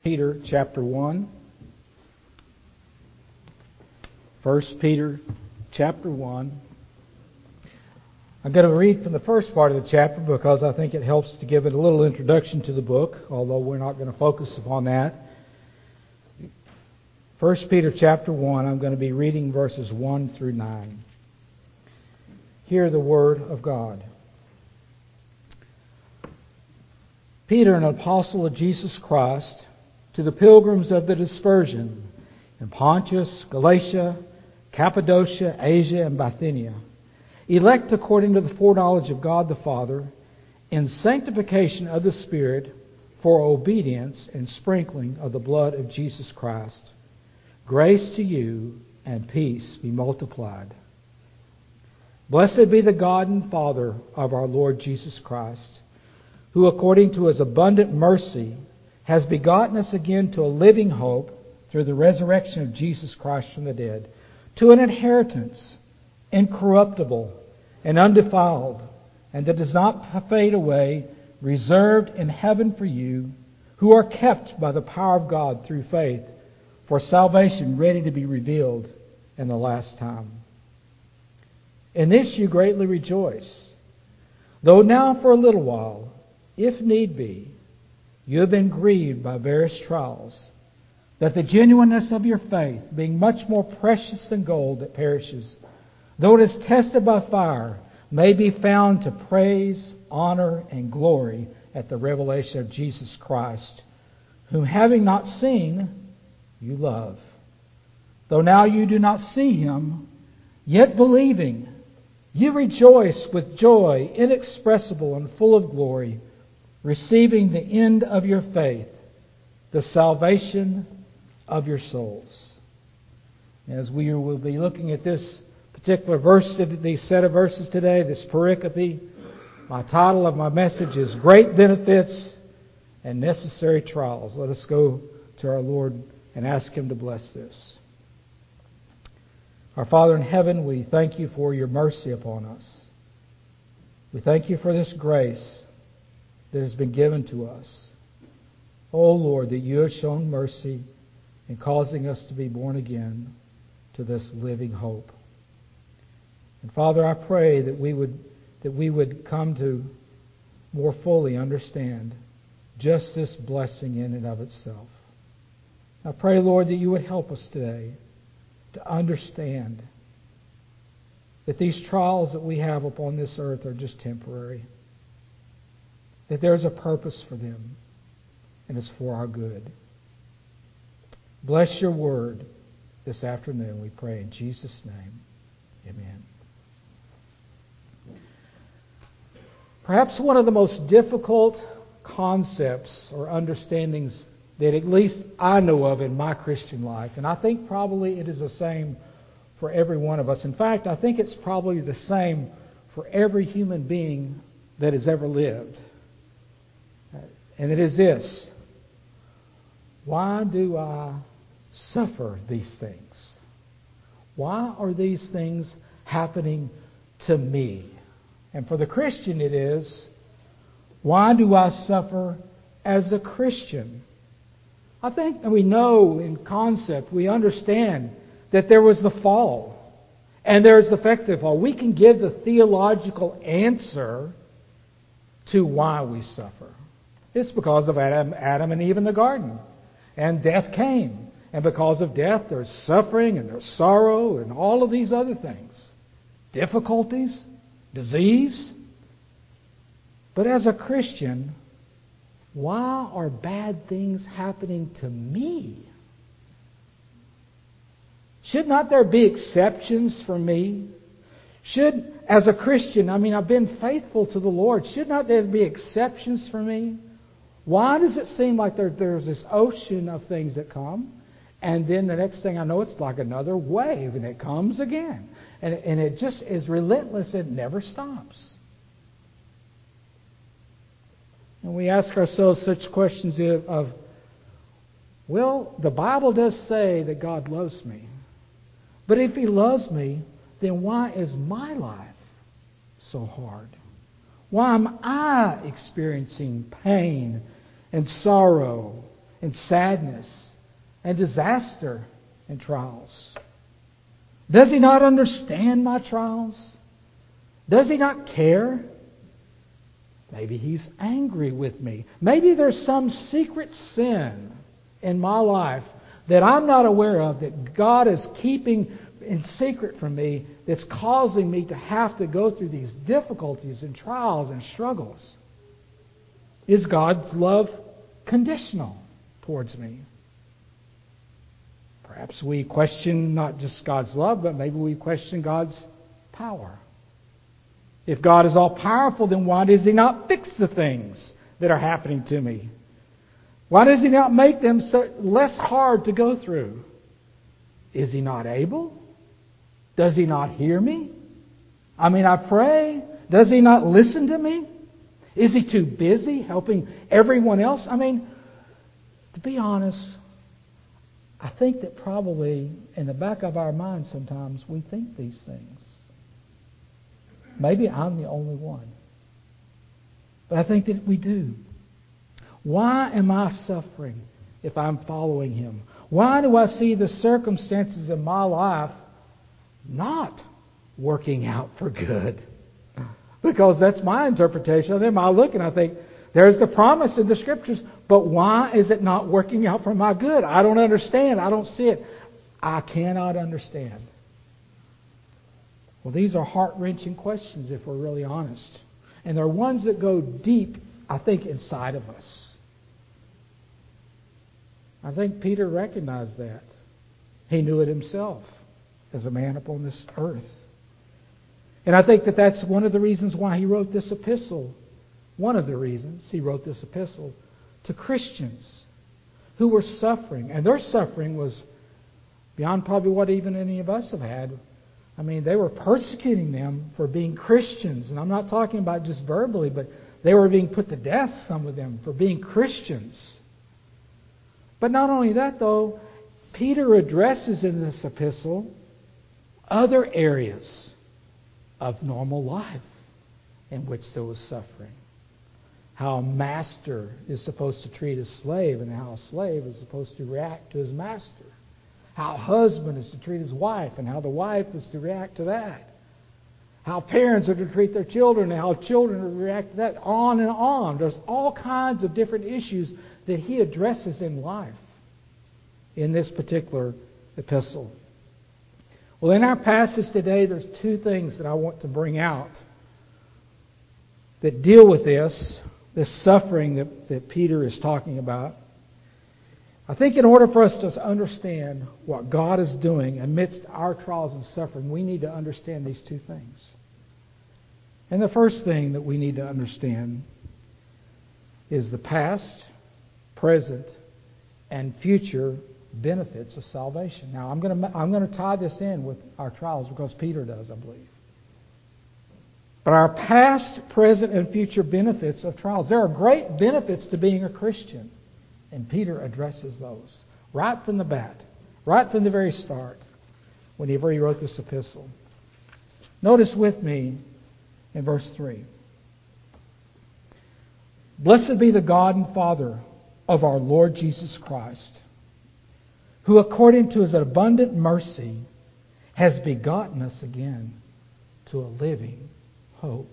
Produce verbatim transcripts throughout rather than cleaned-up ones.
Peter chapter one. First Peter chapter one. I'm going to read from the first part of the chapter because I think it helps to give it a little introduction to the book, although we're not going to focus upon that. First Peter chapter one, I'm going to be reading verses one through nine. Hear the word of God. Peter, an apostle of Jesus Christ, to the pilgrims of the dispersion in Pontus, Galatia, Cappadocia, Asia, and Bithynia, elect according to the foreknowledge of God the Father, in sanctification of the Spirit, for obedience and sprinkling of the blood of Jesus Christ. Grace to you and peace be multiplied. Blessed be the God and Father of our Lord Jesus Christ, who according to His abundant mercy has begotten us again to a living hope through the resurrection of Jesus Christ from the dead, to an inheritance incorruptible and undefiled, and that does not fade away, reserved in heaven for you, who are kept by the power of God through faith, for salvation ready to be revealed in the last time. In this you greatly rejoice, though now for a little while, if need be, you have been grieved by various trials, that the genuineness of your faith, being much more precious than gold that perishes, though it is tested by fire, may be found to praise, honor, and glory at the revelation of Jesus Christ, whom having not seen, you love. Though now you do not see Him, yet believing, you rejoice with joy inexpressible and full of glory, receiving the end of your faith, the salvation of your souls. As we will be looking at this particular verse, these set of verses today, this pericope, my title of my message is Great Benefits and Necessary Trials. Let us go to our Lord and ask Him to bless this. Our Father in heaven, we thank You for Your mercy upon us. We thank You for this grace that has been given to us. Oh Lord, that You have shown mercy in causing us to be born again to this living hope. And Father, I pray that we would that we would come to more fully understand just this blessing in and of itself. I pray, Lord, that You would help us today to understand that these trials that we have upon this earth are just temporary, that there's a purpose for them, and it's for our good. Bless Your word this afternoon, we pray in Jesus' name. Amen. Perhaps one of the most difficult concepts or understandings that at least I know of in my Christian life, and I think probably it is the same for every one of us. In fact, I think it's probably the same for every human being that has ever lived. And it is this: why do I suffer these things? Why are these things happening to me? And for the Christian it is, why do I suffer as a Christian? I think that we know in concept, we understand that there was the fall and there is the effect of the fall. We can give the theological answer to why we suffer. It's because of Adam, Adam and Eve in the garden. And death came. And because of death, there's suffering and there's sorrow and all of these other things. Difficulties, disease. But as a Christian, why are bad things happening to me? Should not there be exceptions for me? Should, as a Christian, I mean, I've been faithful to the Lord. Should not there be exceptions for me? Why does it seem like there, there's this ocean of things that come, and then the next thing I know, it's like another wave, and it comes again. And, and it just is relentless. It never stops. And we ask ourselves such questions of, well, the Bible does say that God loves me. But if He loves me, then why is my life so hard? Why am I experiencing pain and sorrow and sadness and disaster and trials? Does He not understand my trials? Does He not care? Maybe He's angry with me. Maybe there's some secret sin in my life that I'm not aware of, that God is keeping in secret from me, that's causing me to have to go through these difficulties and trials and struggles. Is God's love conditional towards me? Perhaps we question not just God's love, but maybe we question God's power. If God is all-powerful, then why does He not fix the things that are happening to me? Why does He not make them so less hard to go through? Is He not able? Does He not hear me? I mean, I pray. Does He not listen to me? Is He too busy helping everyone else? I mean, to be honest, I think that probably in the back of our minds sometimes we think these things. Maybe I'm the only one. But I think that we do. Why am I suffering if I'm following Him? Why do I see the circumstances in my life not working out for good? Because that's my interpretation of them. I look and I think, there's the promise in the Scriptures, but why is it not working out for my good? I don't understand. I don't see it. I cannot understand. Well, these are heart-wrenching questions if we're really honest. And they're ones that go deep, I think, inside of us. I think Peter recognized that. He knew it himself as a man upon this earth. And I think that that's one of the reasons why he wrote this epistle. One of the reasons he wrote this epistle to Christians who were suffering. And their suffering was beyond probably what even any of us have had. I mean, they were persecuting them for being Christians. And I'm not talking about just verbally, but they were being put to death, some of them, for being Christians. But not only that, though, Peter addresses in this epistle other areas of normal life in which there was suffering. How a master is supposed to treat his slave and how a slave is supposed to react to his master. How a husband is to treat his wife and how the wife is to react to that. How parents are to treat their children and how children are to react to that. On and on. There's all kinds of different issues that he addresses in life in this particular epistle. Well, in our passage today, there's two things that I want to bring out that deal with this, this suffering that, that Peter is talking about. I think in order for us to understand what God is doing amidst our trials and suffering, we need to understand these two things. And the first thing that we need to understand is the past, present, and future benefits of salvation. Now, I'm going to I'm going to tie this in with our trials because Peter does, I believe. But our past, present, and future benefits of trials. There are great benefits to being a Christian. And Peter addresses those right from the bat, right from the very start, whenever he wrote this epistle. Notice with me in verse three. Blessed be the God and Father of our Lord Jesus Christ, who according to His abundant mercy has begotten us again to a living hope.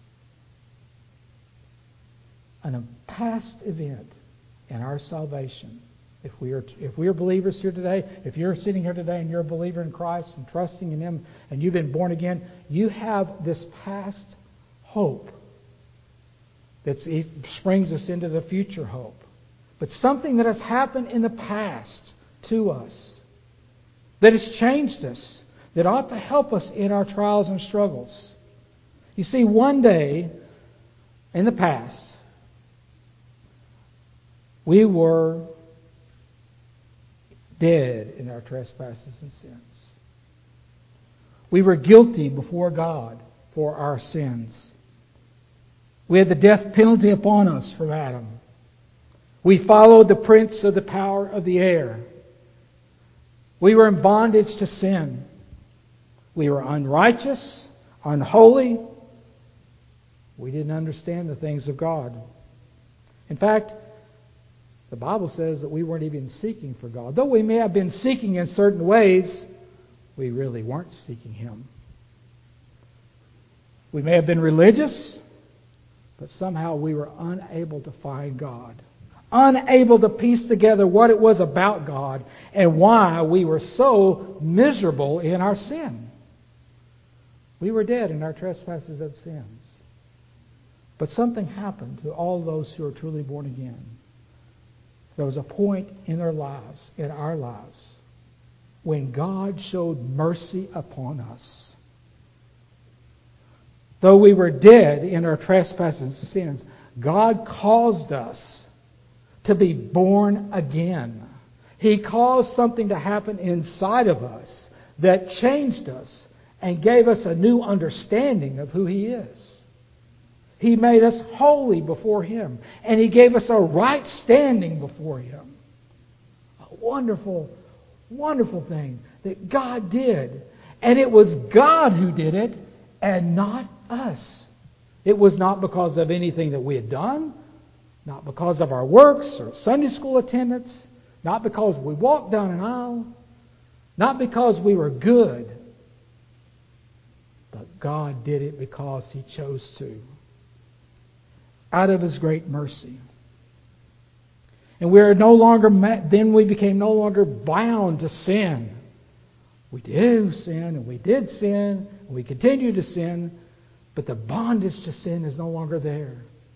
And a past event in our salvation. If we are if we are believers here today, if you're sitting here today and you're a believer in Christ and trusting in Him and you've been born again, you have this past hope that springs us into the future hope. But something that has happened in the past to us, that has changed us, that ought to help us in our trials and struggles. You see, one day in the past, we were dead in our trespasses and sins. We were guilty before God for our sins. We had the death penalty upon us from Adam. We followed the prince of the power of the air. We were in bondage to sin. We were unrighteous, unholy. We didn't understand the things of God. In fact, The Bible says that we weren't even seeking for God. Though we may have been seeking in certain ways, we really weren't seeking Him. We may have been religious, but somehow we were unable to find God. Unable to piece together what it was about God and why we were so miserable in our sin. We were dead in our trespasses and sins. But something happened to all those who are truly born again. There was a point in their lives, in our lives, when God showed mercy upon us. Though we were dead in our trespasses and sins, God caused us to be born again. He caused something to happen inside of us that changed us and gave us a new understanding of who He is. He made us holy before Him, and He gave us a right standing before Him. A wonderful, wonderful thing that God did. And it was God who did it and not us. It was not because of anything that we had done, not because of our works or Sunday school attendance, not because we walked down an aisle, not because we were good, but God did it because He chose to, out of His great mercy. And we are no longer, then we became no longer bound to sin. We do sin, and we did sin, and we continue to sin, but the bondage to sin is no longer there.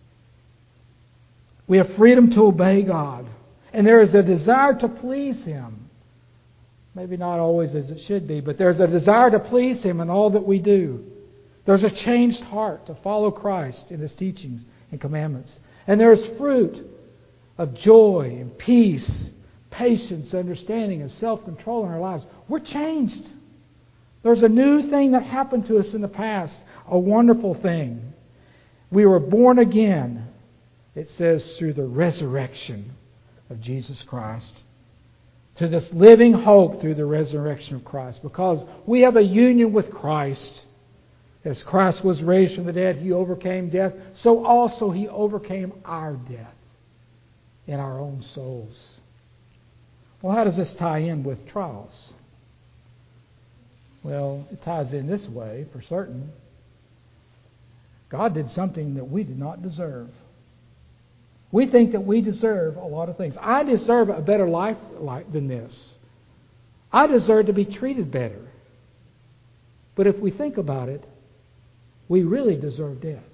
We have freedom to obey God, and there is a desire to please Him. Maybe not always as it should be, but there's a desire to please Him in all that we do. There's a changed heart to follow Christ in His teachings and commandments. And there's fruit of joy and peace, patience, understanding, and self-control in our lives. We're changed. There's a new thing that happened to us in the past, a wonderful thing. We were born again, it says, through the resurrection of Jesus Christ. To this living hope through the resurrection of Christ. Because we have a union with Christ. As Christ was raised from the dead, He overcame death. So also He overcame our death in our own souls. Well, how does this tie in with trials? Well, it ties in this way, for certain. God did something that we did not deserve. We think that we deserve a lot of things. I deserve a better life than this. I deserve to be treated better. But if we think about it, we really deserve death.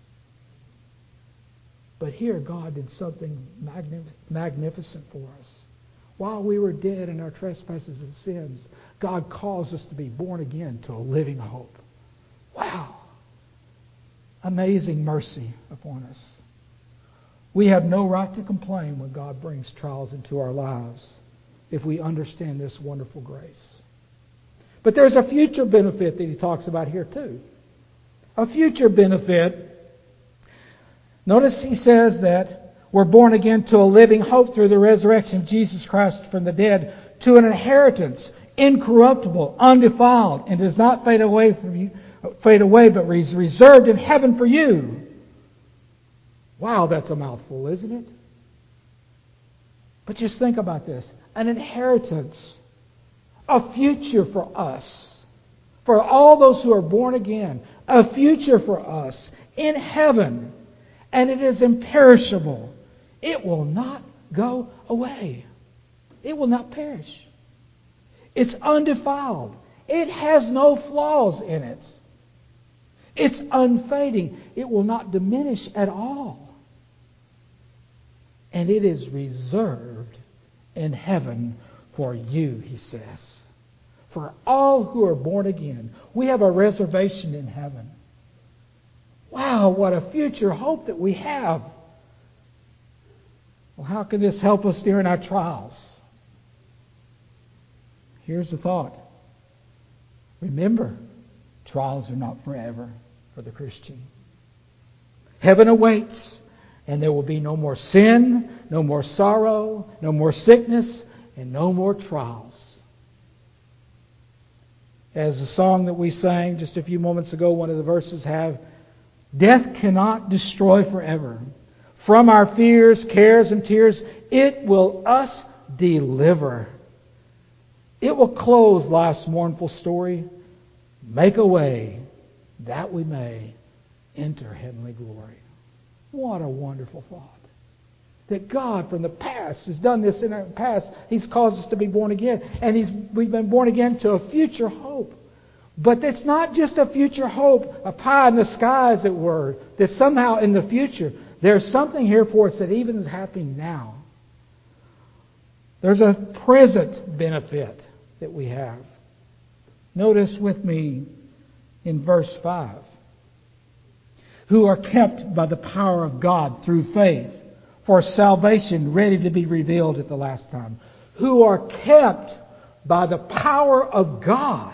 But here God did something magnif- magnificent for us. While we were dead in our trespasses and sins, God caused us to be born again to a living hope. Wow! Amazing mercy upon us. We have no right to complain when God brings trials into our lives if we understand this wonderful grace. But there's a future benefit that He talks about here too. A future benefit. Notice He says that we're born again to a living hope through the resurrection of Jesus Christ from the dead, to an inheritance, incorruptible, undefiled, and does not fade away from you, fade away, but is reserved in heaven for you. Wow, that's a mouthful, isn't it? But just think about this. An inheritance. A future for us. For all those who are born again. A future for us in heaven. And it is imperishable. It will not go away. It will not perish. It's undefiled. It has no flaws in it. It's unfading. It will not diminish at all. And it is reserved in heaven for you, He says. For all who are born again. We have a reservation in heaven. Wow, what a future hope that we have. Well, how can this help us during our trials? Here's the thought. Remember, trials are not forever for the Christian. Heaven awaits. And there will be no more sin, no more sorrow, no more sickness, and no more trials. As the song that we sang just a few moments ago, one of the verses have, death cannot destroy forever, From our fears, cares, and tears, it will us deliver. It will close life's mournful story, make a way that we may enter heavenly glory. What a wonderful thought. That God from the past has done this in our past. He's caused us to be born again. And He's we've been born again to a future hope. But it's not just a future hope, a pie in the sky, as it were, that somehow in the future there's something here for us that even is happening now. There's a present benefit that we have. Notice with me in verse five. Who are kept by the power of God through faith for salvation ready to be revealed at the last time. Who are kept by the power of God.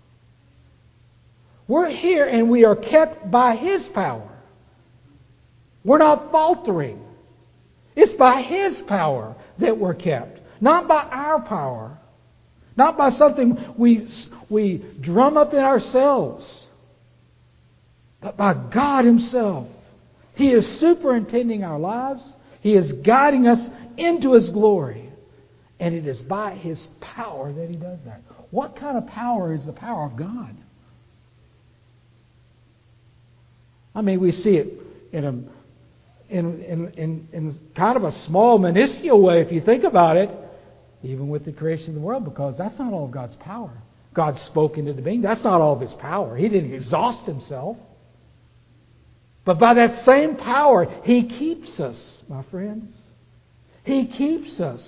We're here and we are kept by His power. We're not faltering. It's by His power that we're kept. Not by our power. Not by something we, we drum up in ourselves. But by God Himself. He is superintending our lives. He is guiding us into His glory. And it is by His power that He does that. What kind of power is the power of God? I mean, we see it in a in, in, in, in kind of a small, minuscule way, if you think about it, even with the creation of the world, because that's not all of God's power. God spoke into the being. That's not all of His power. He didn't exhaust Himself. But by that same power, He keeps us, my friends. He keeps us.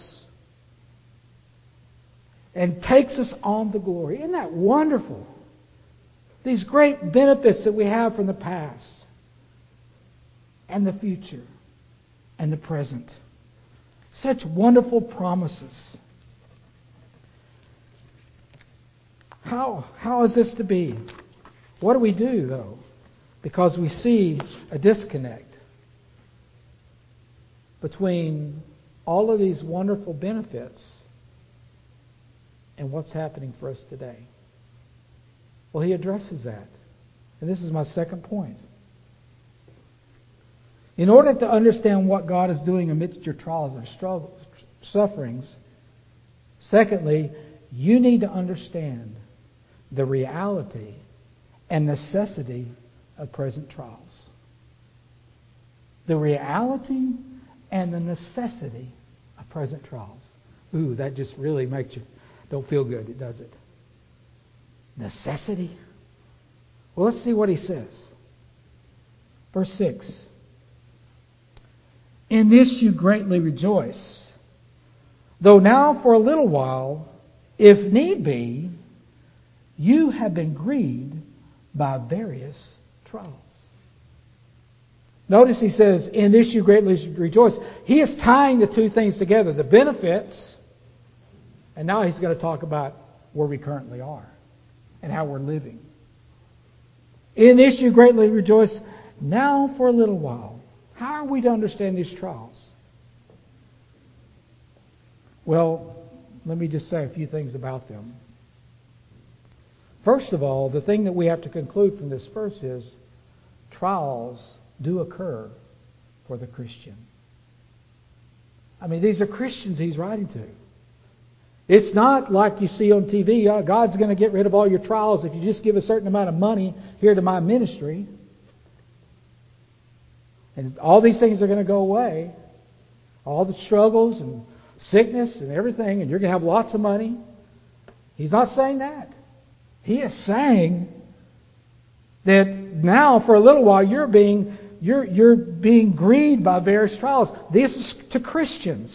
And takes us on to glory. Isn't that wonderful? These great benefits that we have from the past. And the future. And the present. Such wonderful promises. How, how is this to be? What do we do, though? Because we see a disconnect between all of these wonderful benefits and what's happening for us today. Well, he addresses that. And this is my second point. In order to understand what God is doing amidst your trials and struggles, sufferings, secondly, you need to understand the reality and necessity of present trials. The reality and the necessity of present trials. Ooh, that just really makes you don't feel good, does it? Necessity? Well, let's see what he says. Verse six. In this you greatly rejoice, though now for a little while, if need be, you have been grieved by various trials. Notice he says, in this you greatly rejoice. He is tying the two things together, the benefits, and now he's going to talk about where we currently are and how we're living. In this you greatly rejoice, now for a little while. How are we to understand these trials? Well, let me just say a few things about them. First of all, the thing that we have to conclude from this verse is trials do occur for the Christian. I mean, these are Christians he's writing to. It's not like you see on T V, oh, God's going to get rid of all your trials if you just give a certain amount of money here to my ministry. And all these things are going to go away. All the struggles and sickness and everything, and you're going to have lots of money. He's not saying that. He is saying that now for a little while you're being you're you're being grieved by various trials. This is to Christians.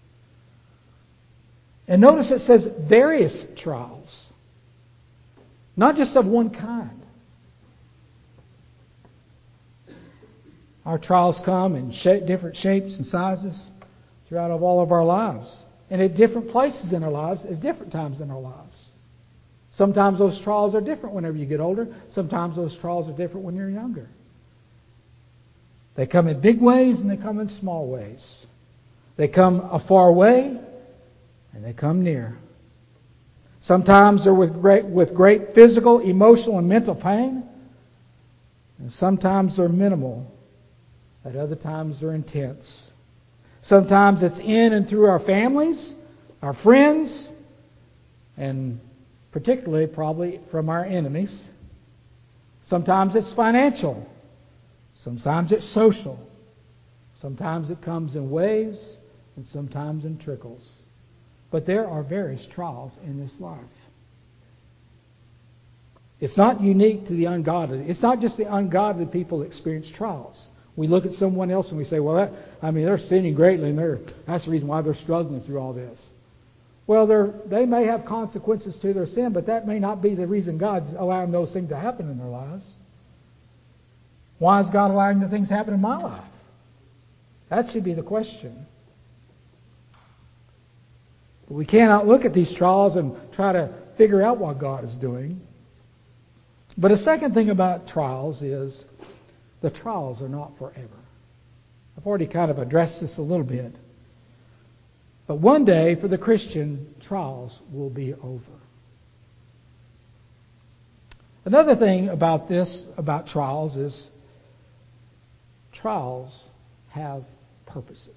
And notice it says various trials. Not just of one kind. Our trials come in shape, different shapes and sizes throughout all of our lives. And at different places in our lives, at different times in our lives. Sometimes those trials are different whenever you get older. Sometimes those trials are different when you're younger. They come in big ways and they come in small ways. They come a far way and they come near. Sometimes they're with great, with great physical, emotional, and mental pain. And sometimes they're minimal At other times they're intense. Sometimes it's in and through our families, our friends, and particularly probably from our enemies. Sometimes it's financial. Sometimes it's social. Sometimes it comes in waves and sometimes in trickles. But there are various trials in this life. It's not unique to the ungodly. It's not just the ungodly people that experience trials. We look at someone else and we say, well, that, I mean, they're sinning greatly, and they're, that's the reason why they're struggling through all this. Well, they're, they may have consequences to their sin, but that may not be the reason God's allowing those things to happen in their lives. Why is God allowing the things to happen in my life? That should be the question. But we cannot look at these trials and try to figure out what God is doing. But a second thing about trials is the trials are not forever. I've already kind of addressed this a little bit. But one day, for the Christian, trials will be over. Another thing about this, about trials, is trials have purposes.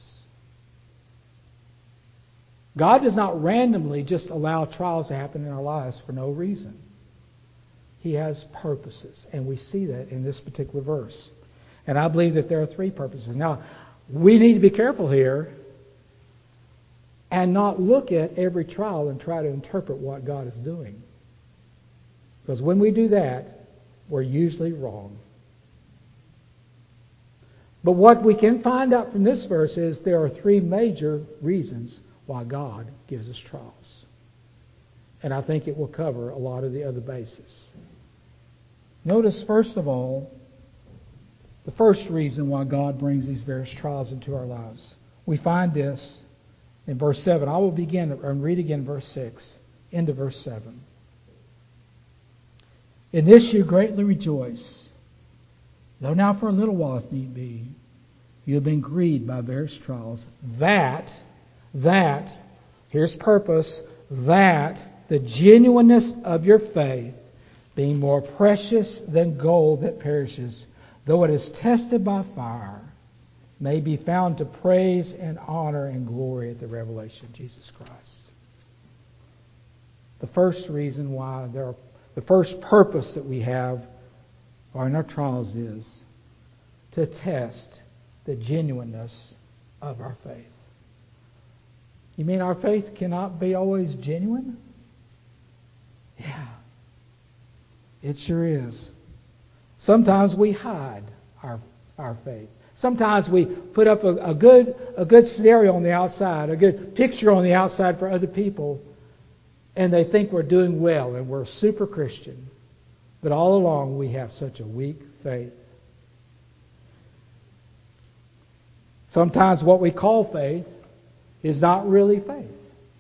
God does not randomly just allow trials to happen in our lives for no reason. He has purposes, and we see that in this particular verse. And I believe that there are three purposes. Now, we need to be careful here and not look at every trial and try to interpret what God is doing. Because when we do that, we're usually wrong. But what we can find out from this verse is there are three major reasons why God gives us trials. And I think it will cover a lot of the other bases. Notice, first of all, the first reason why God brings these various trials into our lives. We find this in verse seven. I will begin and read again verse six into verse seven. In this you greatly rejoice, though now for a little while, if need be, you have been grieved by various trials, that, that, here's purpose, that the genuineness of your faith, being more precious than gold that perishes, though it is tested by fire, may be found to praise and honor and glory at the revelation of Jesus Christ. The first reason why there are, the first purpose that we have or in our trials is to test the genuineness of our faith. You mean our faith cannot be always genuine? Yeah, it sure is. Sometimes we hide our our faith. Sometimes we put up a, a good a good scenario on the outside, a good picture on the outside for other people, and they think we're doing well and we're super Christian. But all along we have such a weak faith. Sometimes what we call faith is not really faith.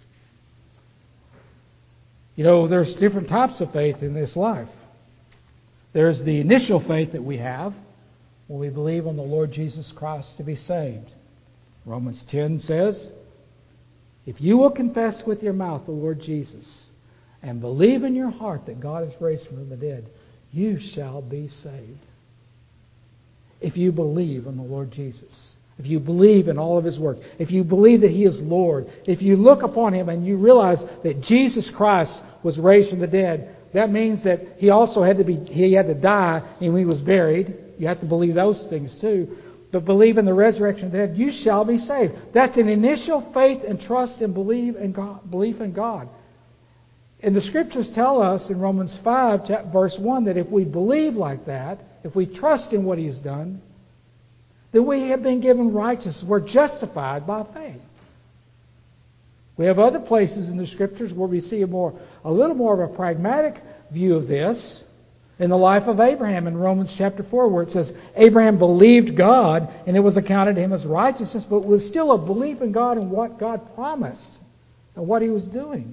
You know, there's different types of faith in this life. There's the initial faith that we have when we believe on the Lord Jesus Christ to be saved. Romans ten says, if you will confess with your mouth the Lord Jesus and believe in your heart that God has raised him from the dead, you shall be saved. If you believe in the Lord Jesus, if you believe in all of His work, if you believe that He is Lord, if you look upon Him and you realize that Jesus Christ was raised from the dead, that means that He also had to be He had to die and He was buried. You have to believe those things too. But believe in the resurrection of the dead, you shall be saved. That's an initial faith and trust and believe in God, belief in God. And the Scriptures tell us in Romans five, verse one, that if we believe like that, if we trust in what He has done, then we have been given righteousness. We're justified by faith. We have other places in the Scriptures where we see a more, a little more of a pragmatic view of this. In the life of Abraham in Romans chapter four, where it says, Abraham believed God and it was accounted to him as righteousness, but it was still a belief in God and what God promised and what He was doing.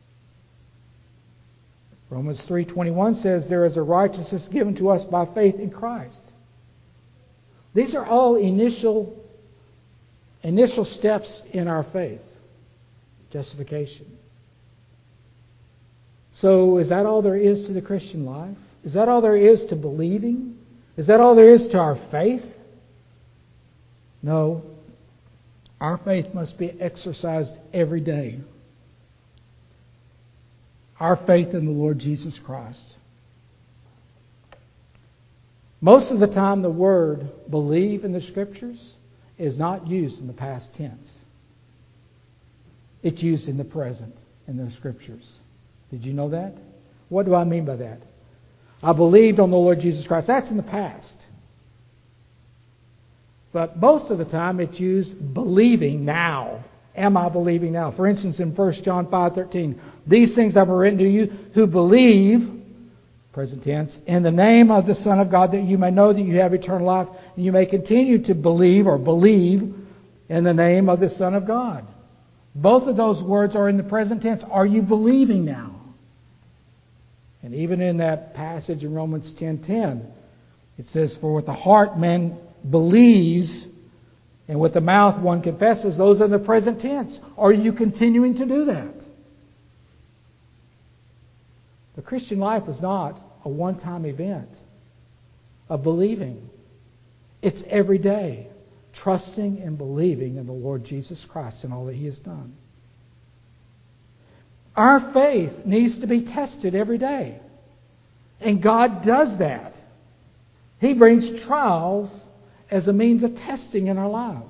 Romans three twenty-one says, there is a righteousness given to us by faith in Christ. These are all initial, initial steps in our faith. Justification. So is that all there is to the Christian life? Is that all there is to believing? Is that all there is to our faith? No, our faith must be exercised every day. Our faith in the Lord Jesus Christ. Most of the time, the word believe in the Scriptures is not used in the past tense. It's used in the present in the Scriptures. Did you know that? What do I mean by that? I believed on the Lord Jesus Christ. That's in the past. But most of the time, it's used believing now. Am I believing now? For instance, in First John five thirteen, these things I've written to you who believe, present tense, in the name of the Son of God, that you may know that you have eternal life, and you may continue to believe or believe in the name of the Son of God. Both of those words are in the present tense. Are you believing now? And even in that passage in Romans ten ten, it says, for with the heart man believes, and with the mouth one confesses. Those are in the present tense. Are you continuing to do that? The Christian life is not a one-time event of believing. It's every day, trusting and believing in the Lord Jesus Christ and all that He has done. Our faith needs to be tested every day. And God does that. He brings trials as a means of testing in our lives.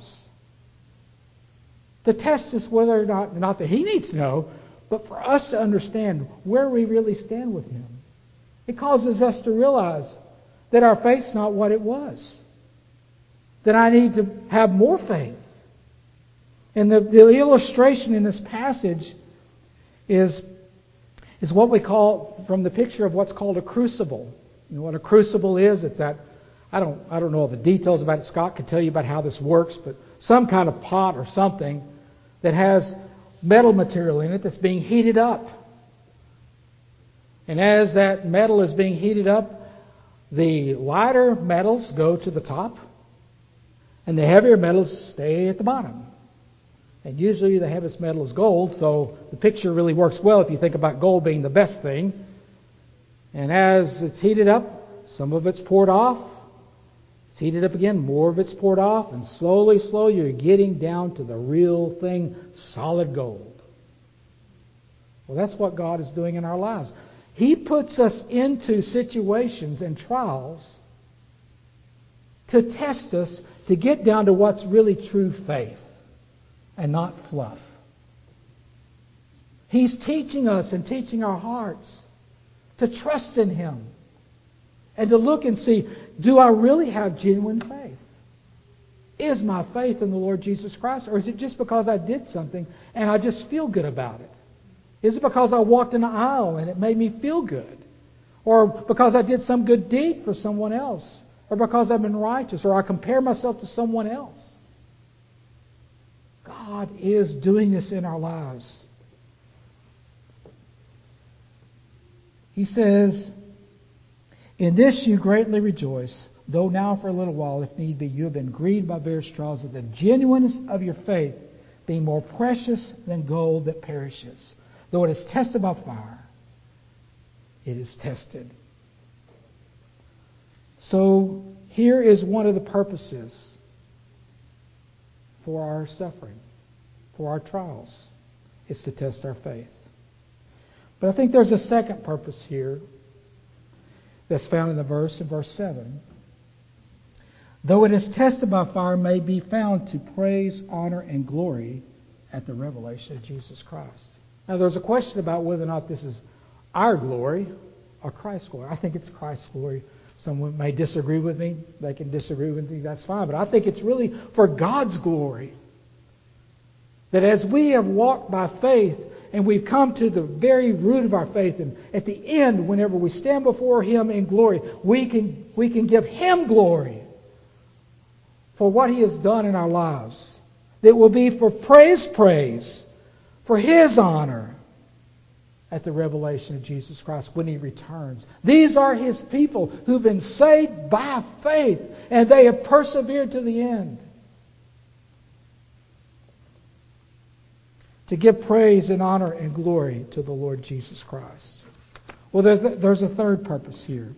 The test is whether or not, not that He needs to know, but for us to understand where we really stand with Him. It causes us to realize that our faith's not what it was. That I need to have more faith. And the, the illustration in this passage is, is what we call, from the picture of what's called a crucible. You know what a crucible is? It's that, I don't, I don't know all the details about it. Scott could tell you about how this works, but some kind of pot or something that has metal material in it that's being heated up. And as that metal is being heated up, the lighter metals go to the top, and the heavier metals stay at the bottom. And usually the heaviest metal is gold, so the picture really works well if you think about gold being the best thing. And as it's heated up, some of it's poured off. It's heated up again, more of it's poured off, and slowly, slowly you're getting down to the real thing, solid gold. Well, that's what God is doing in our lives. He puts us into situations and trials to test us, to get down to what's really true faith and not fluff. He's teaching us and teaching our hearts to trust in Him and to look and see, do I really have genuine faith? Is my faith in the Lord Jesus Christ, or is it just because I did something and I just feel good about it? Is it because I walked in the aisle and it made me feel good? Or because I did some good deed for someone else? Or because I've been righteous? Or I compare myself to someone else? God is doing this in our lives. He says, in this you greatly rejoice, though now for a little while, if need be, you have been grieved by various trials, that the genuineness of your faith, being more precious than gold that perishes, though it is tested by fire, it is tested. So here is one of the purposes for our suffering, for our trials. It's to test our faith. But I think there's a second purpose here that's found in the verse, in verse seven. Though it is tested by fire, may be found to praise, honor, and glory at the revelation of Jesus Christ. Now, there's a question about whether or not this is our glory or Christ's glory. I think it's Christ's glory. Someone may disagree with me. They can disagree with me. That's fine. But I think it's really for God's glory. That as we have walked by faith and we've come to the very root of our faith, and at the end, whenever we stand before Him in glory, we can, we can give Him glory for what He has done in our lives. That will be for praise, praise, for His honor at the revelation of Jesus Christ when He returns. These are His people who've been saved by faith, and they have persevered to the end. To give praise and honor and glory to the Lord Jesus Christ. Well, there's a, there's a third purpose here.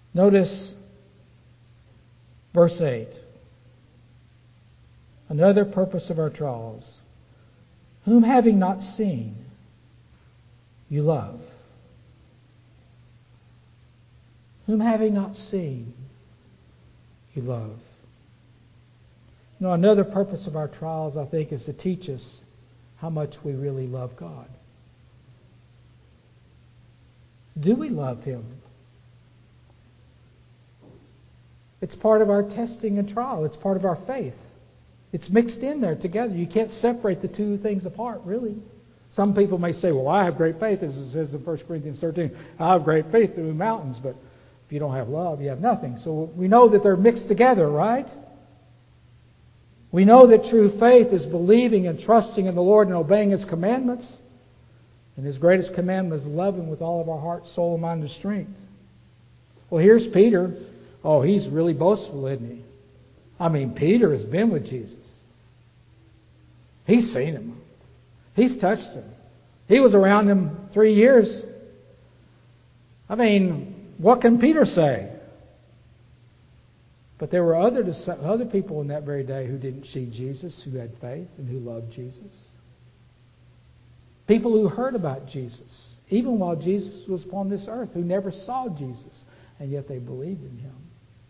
Notice verse eight. Another purpose of our trials. Whom having not seen, you love. Whom having not seen, you love. You know, another purpose of our trials, I think, is to teach us how much we really love God. Do we love Him? It's part of our testing and trial. It's part of our faith. It's mixed in there together. You can't separate the two things apart, really. Some people may say, well, I have great faith, as it says in First Corinthians thirteen. I have great faith through the mountains, but if you don't have love, you have nothing. So we know that they're mixed together, right? We know that true faith is believing and trusting in the Lord and obeying His commandments. And His greatest commandment is love Him with all of our heart, soul, mind, and strength. Well, here's Peter. Oh, he's really boastful, isn't he? I mean, Peter has been with Jesus. He's seen Him. He's touched Him. He was around Him three years. I mean, what can Peter say? But there were other other people in that very day who didn't see Jesus, who had faith and who loved Jesus. People who heard about Jesus, even while Jesus was upon this earth, who never saw Jesus, and yet they believed in Him.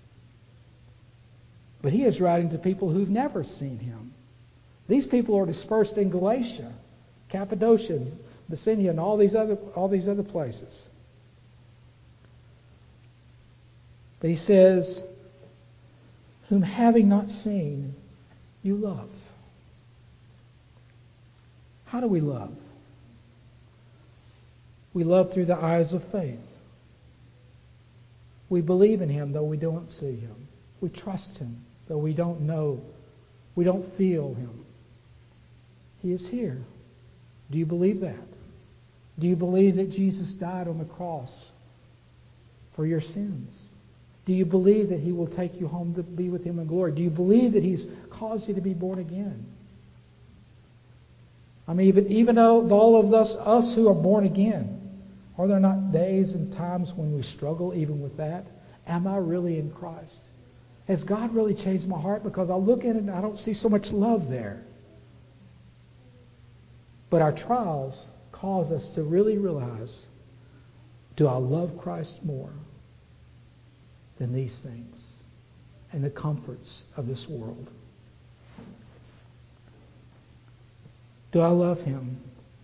But he is writing to people who've never seen Him. These people are dispersed in Galatia, Cappadocia, Bithynia, and all these other all these other places. But he says, whom having not seen, you love. How do we love? We love through the eyes of faith. We believe in Him though we don't see Him. We trust Him though we don't know, we don't feel Him. He is here. Do you believe that? Do you believe that Jesus died on the cross for your sins? Do you believe that He will take you home to be with Him in glory? Do you believe that He's caused you to be born again? I mean, even, even though all of us, us who are born again, are there not days and times when we struggle even with that? Am I really in Christ? Has God really changed my heart? Because I look at it and I don't see so much love there. But our trials cause us to really realize, do I love Christ more than these things and the comforts of this world? Do I love Him?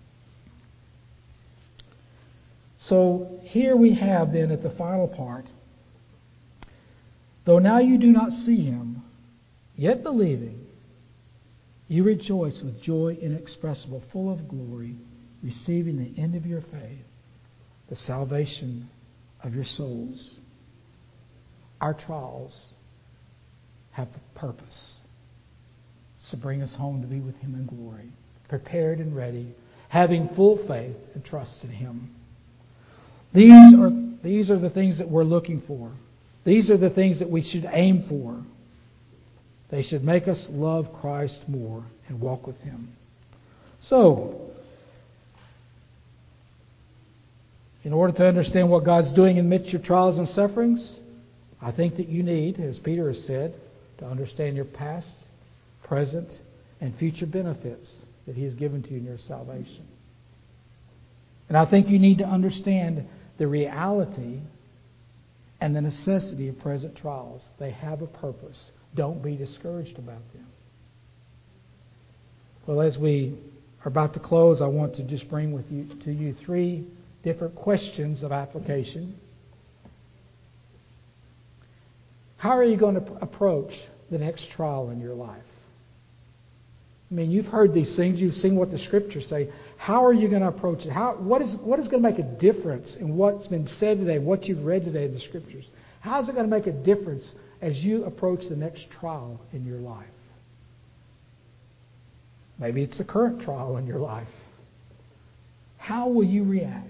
So here we have then at the final part, though now you do not see Him, yet believing, you rejoice with joy inexpressible, full of glory, receiving the end of your faith, the salvation of your souls. Our trials have a purpose to bring us home to be with Him in glory, prepared and ready, having full faith and trust in Him. These are, these are the things that we're looking for. These are the things that we should aim for. They should make us love Christ more and walk with Him. So, in order to understand what God's doing amidst your trials and sufferings, I think that you need, as Peter has said, to understand your past, present, and future benefits that He has given to you in your salvation. And I think you need to understand the reality and the necessity of present trials. They have a purpose. Don't be discouraged about them. Well, as we are about to close, I want to just bring with you to you three different questions of application. How are you going to approach the next trial in your life? I mean, you've heard these things. You've seen what the Scriptures say. How are you going to approach it? How, what is what is going to make a difference in what's been said today, what you've read today in the Scriptures? How is it going to make a difference as you approach the next trial in your life? Maybe it's the current trial in your life. How will you react?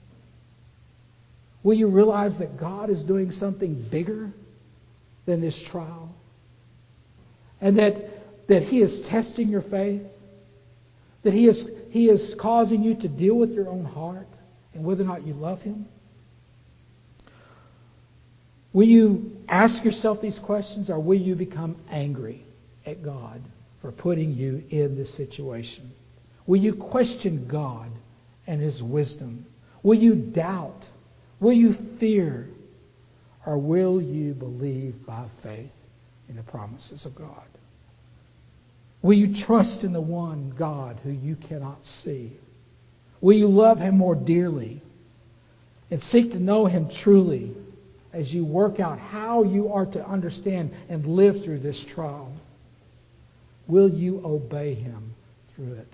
Will you realize that God is doing something bigger than this trial? And that, that He is testing your faith? That He is, He is causing you to deal with your own heart and whether or not you love Him? Will you ask yourself these questions, or will you become angry at God for putting you in this situation? Will you question God and His wisdom? Will you doubt? Will you fear? Or will you believe by faith in the promises of God? Will you trust in the one God who you cannot see? Will you love Him more dearly and seek to know Him truly as you work out how you are to understand and live through this trial? Will you obey Him through it?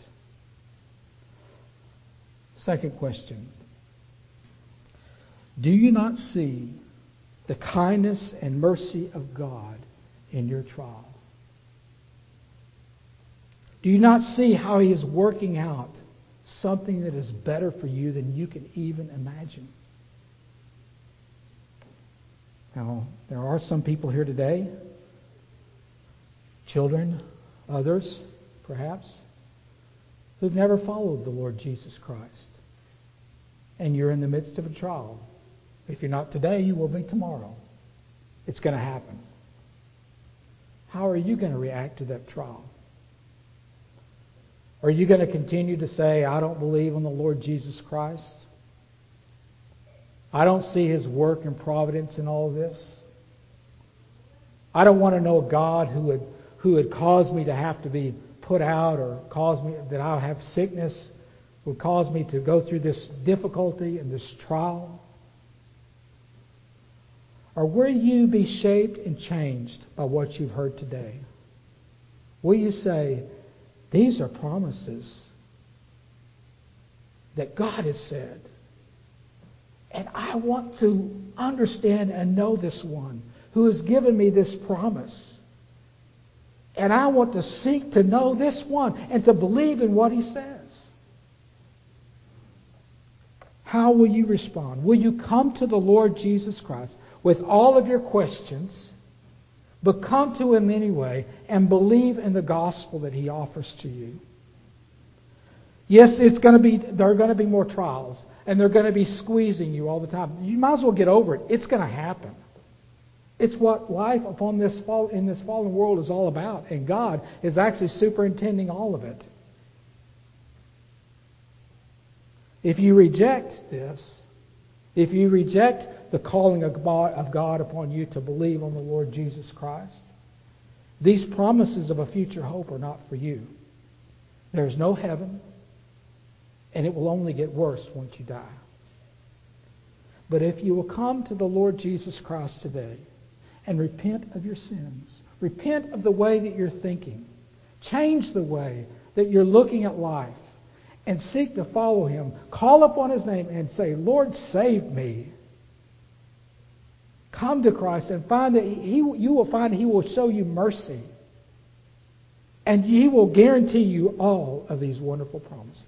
Second question. Do you not see the kindness and mercy of God in your trial? Do you not see how He is working out something that is better for you than you can even imagine? Now, there are some people here today, children, others, perhaps, who've never followed the Lord Jesus Christ. And you're in the midst of a trial. If you're not today, you will be tomorrow. It's going to happen. How are you going to react to that trial? Are you going to continue to say, I don't believe in the Lord Jesus Christ? I don't see His work and providence in all of this. I don't want to know a God who would who would cause me to have to be put out, or cause me that I'll have sickness, would cause me to go through this difficulty and this trial. Or will you be shaped and changed by what you've heard today? Will you say, these are promises that God has said, and I want to understand and know this one who has given me this promise. And I want to seek to know this one and to believe in what He says. How will you respond? Will you come to the Lord Jesus Christ with all of your questions, but come to Him anyway and believe in the gospel that He offers to you? Yes, it's going to be there are going to be more trials, and they're going to be squeezing you all the time. You might as well get over it. It's going to happen. It's what life upon this fall, in this fallen world is all about, and God is actually superintending all of it. If you reject this, if you reject the calling of God upon you to believe on the Lord Jesus Christ, these promises of a future hope are not for you. There's no heaven, and it will only get worse once you die. But if you will come to the Lord Jesus Christ today and repent of your sins, repent of the way that you're thinking, change the way that you're looking at life, and seek to follow Him, call upon His name and say, Lord, save me. Come to Christ and find that He, you will find He will show you mercy. And He will guarantee you all of these wonderful promises.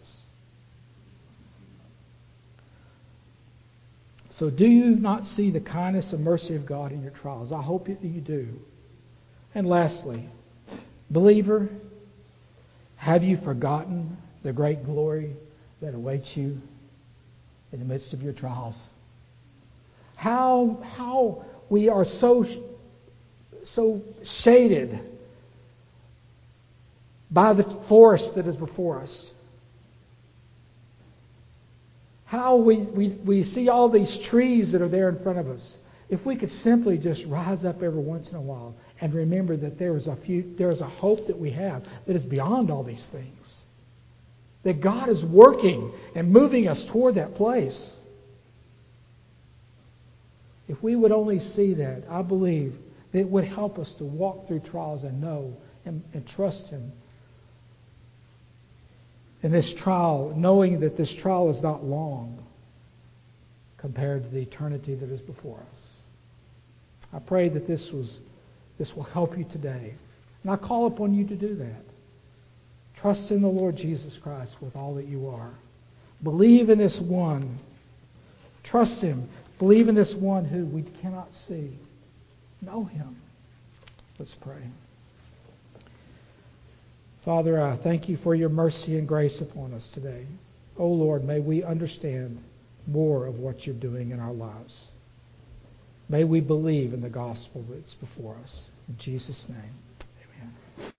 So do you not see the kindness and mercy of God in your trials? I hope that you do. And lastly, believer, have you forgotten the great glory that awaits you in the midst of your trials? How how we are so so shaded by the forest that is before us. How we, we, we see all these trees that are there in front of us. If we could simply just rise up every once in a while and remember that there is a few, there is a hope that we have that is beyond all these things. That God is working and moving us toward that place. If we would only see that, I believe that it would help us to walk through trials and know and, and trust Him in this trial, knowing that this trial is not long compared to the eternity that is before us. I pray that this was this will help you today. And I call upon you to do that. Trust in the Lord Jesus Christ with all that you are. Believe in this one. Trust Him. Believe in this one who we cannot see. Know Him. Let's pray. Father, I thank you for your mercy and grace upon us today. Oh Lord, may we understand more of what you're doing in our lives. May we believe in the gospel that's before us. In Jesus' name.